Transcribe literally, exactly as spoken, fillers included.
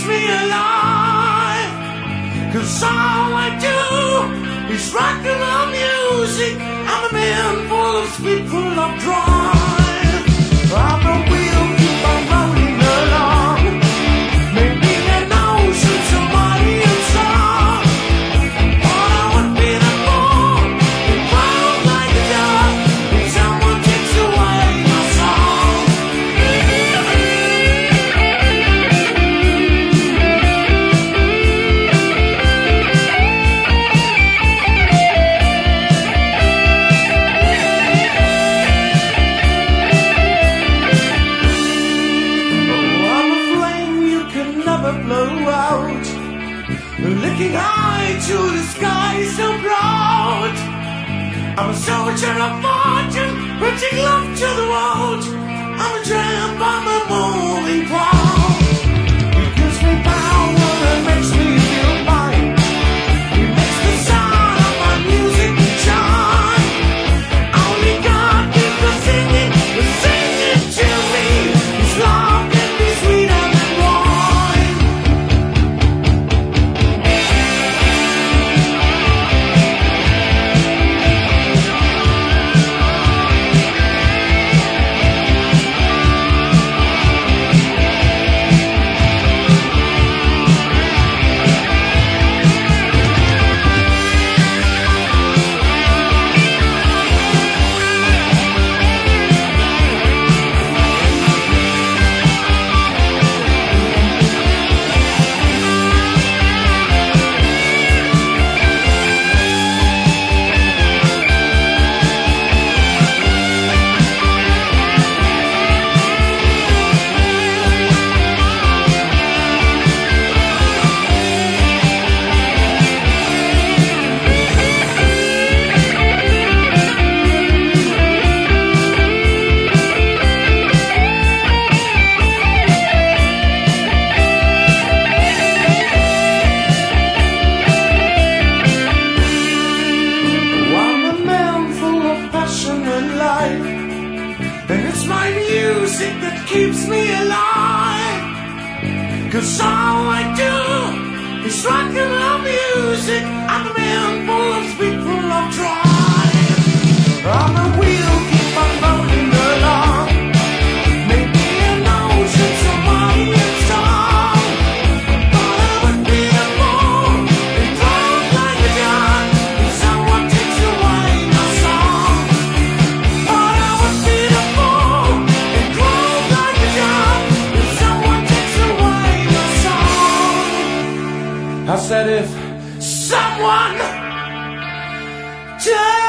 me alive. Cause all I do is rock and roll music. I'm a man full of speed, full of drive. I'm a wheel, keep on rolling along. Maybe an ocean, somebody in song. But I would be the fool, and wild like a dog, if someone takes away my song. Looking high to the sky, so proud. I'm a soldier of fortune, bringing love to the world. I'm a tramp, I'm a moving cloud. It gives me power and makes me feel fine. It makes the sound of my music shine. Only God gives the singing, the singing to me. His love can be sweeter than wine. And it's my music that keeps me alive. Cause all I do is rock and roll music. I'm a man full of speed, full of drive. I'm a wheel, keep on rolling along. Maybe an ocean, somebody in song. But I would be a fool and drive like a gun if someone takes away my song. But I would be the fool and drive like a gun if someone takes away my song. I said if someone takes